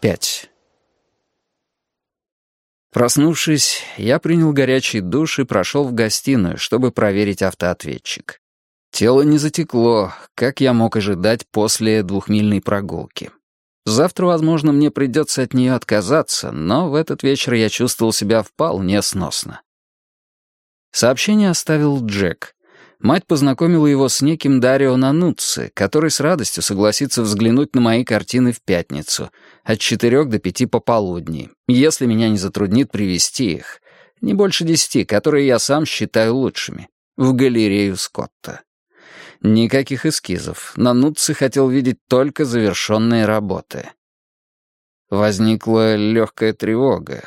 5. Проснувшись, я принял горячий душ и прошел в гостиную, чтобы проверить автоответчик. Тело не затекло, как я мог ожидать после двухмильной прогулки. Завтра, возможно, мне придется от нее отказаться, но в этот вечер я чувствовал себя вполне сносно. Сообщение оставил Джек. Мать познакомила его с неким Дарио Нануцци, который с радостью согласится взглянуть на мои картины в пятницу, от 4 до 5 пополудни, если меня не затруднит привезти их, не больше 10, которые я сам считаю лучшими, в галерею Скотта. Никаких эскизов. Нануцци хотел видеть только завершенные работы. Возникла легкая тревога.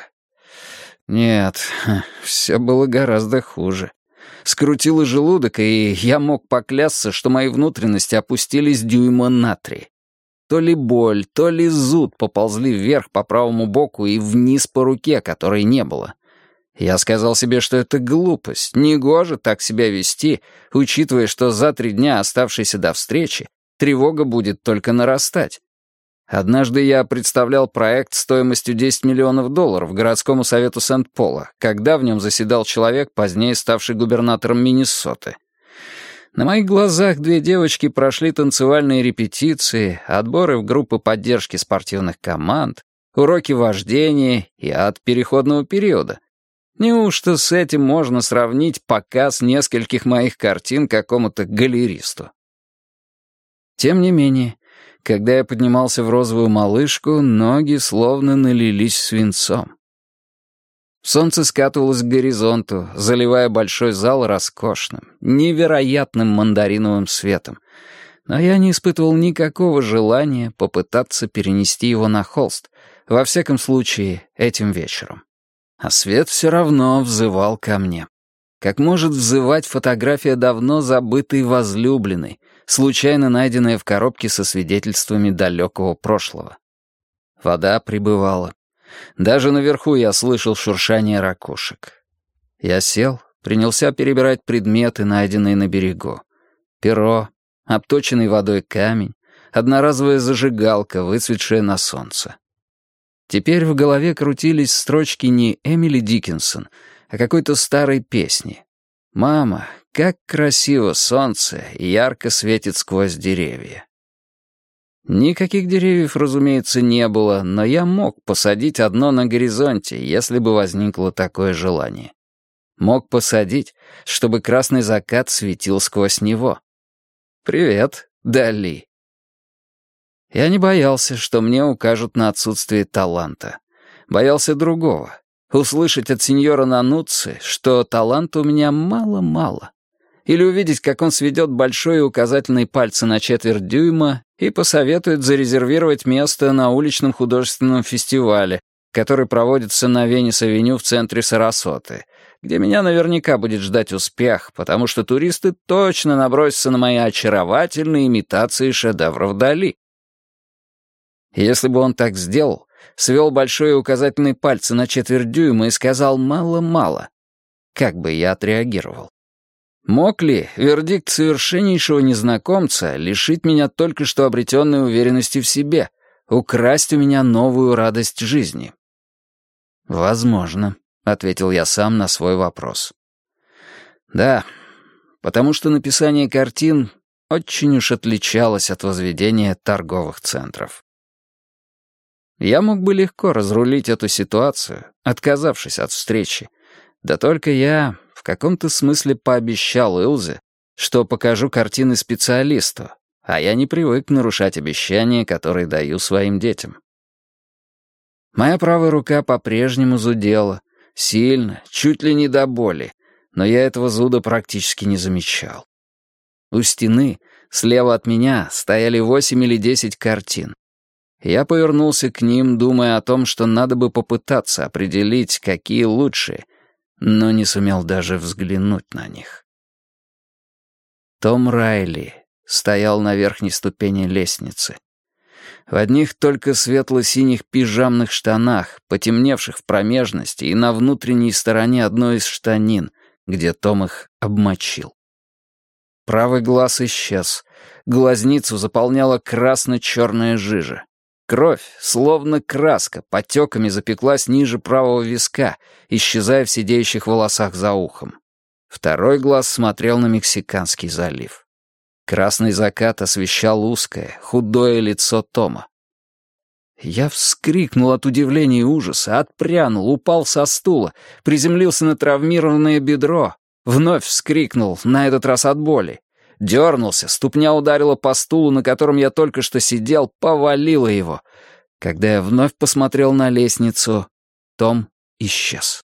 Нет, все было гораздо хуже. Скрутило желудок, и я мог поклясться, что мои внутренности опустились дюйма на 3. То ли боль, то ли зуд поползли вверх по правому боку и вниз по руке, которой не было. Я сказал себе, что это глупость, негоже так себя вести, учитывая, что за 3 дня, оставшиеся до встречи, тревога будет только нарастать. Однажды я представлял проект стоимостью $10 миллионов городскому совету Сент-Пола, когда в нем заседал человек, позднее ставший губернатором Миннесоты. На моих глазах 2 девочки прошли танцевальные репетиции, отборы в группы поддержки спортивных команд, уроки вождения и ад переходного периода. Неужто с этим можно сравнить показ нескольких моих картин какому-то галеристу? Тем не менее, когда я поднимался в розовую малышку, ноги словно налились свинцом. Солнце скатывалось к горизонту, заливая большой зал роскошным, невероятным мандариновым светом, но я не испытывал никакого желания попытаться перенести его на холст, во всяком случае, этим вечером. А свет все равно взывал ко мне. Как может взывать фотография давно забытой возлюбленной, случайно найденная в коробке со свидетельствами далекого прошлого. Вода прибывала. Даже наверху я слышал шуршание ракушек. Я сел, принялся перебирать предметы, найденные на берегу. Перо, обточенный водой камень, одноразовая зажигалка, выцветшая на солнце. Теперь в голове крутились строчки не Эмили Диккенсон, а какой-то старой песни. «Мама, как красиво солнце ярко светит сквозь деревья». Никаких деревьев, разумеется, не было, но я мог посадить одно на горизонте, если бы возникло такое желание. Мог посадить, чтобы красный закат светил сквозь него. «Привет, Дали». Я не боялся, что мне укажут на отсутствие таланта. Боялся другого. Услышать от сеньора Нануцци, что таланта у меня мало-мало. Или увидеть, как он сведет большой и указательный пальцы на 1/4 дюйма и посоветует зарезервировать место на уличном художественном фестивале, который проводится на Венес-авеню в центре Сарасоты, где меня наверняка будет ждать успех, потому что туристы точно набросятся на мои очаровательные имитации шедевров Дали. Если бы он так сделал, свел большой и указательный пальцы на 1/4 дюйма и сказал «мало-мало», как бы я отреагировал? Мог ли вердикт совершеннейшего незнакомца лишить меня только что обретенной уверенности в себе, украсть у меня новую радость жизни? «Возможно», — ответил я сам на свой вопрос. Да, потому что написание картин очень уж отличалось от возведения торговых центров. Я мог бы легко разрулить эту ситуацию, отказавшись от встречи. Да только я в каком-то смысле пообещал Илзе, что покажу картины специалисту, а я не привык нарушать обещания, которые даю своим детям. Моя правая рука по-прежнему зудела, сильно, чуть ли не до боли, но я этого зуда практически не замечал. У стены, слева от меня, стояли 8 или 10 картин. Я повернулся к ним, думая о том, что надо бы попытаться определить, какие лучшие, но не сумел даже взглянуть на них. Том Райли стоял на верхней ступени лестницы. В одних только светло-синих пижамных штанах, потемневших в промежности и на внутренней стороне одной из штанин, где Том их обмочил. Правый глаз исчез, глазницу заполняла красно-черная жижа. Кровь, словно краска, потеками запеклась ниже правого виска, исчезая в сидеющих волосах за ухом. Второй глаз смотрел на Мексиканский залив. Красный закат освещал узкое, худое лицо Тома. Я вскрикнул от удивления и ужаса, отпрянул, упал со стула, приземлился на травмированное бедро, вновь вскрикнул, на этот раз от боли. Дернулся, ступня ударила по стулу, на котором я только что сидел, повалила его. Когда я вновь посмотрел на лестницу, Том исчез.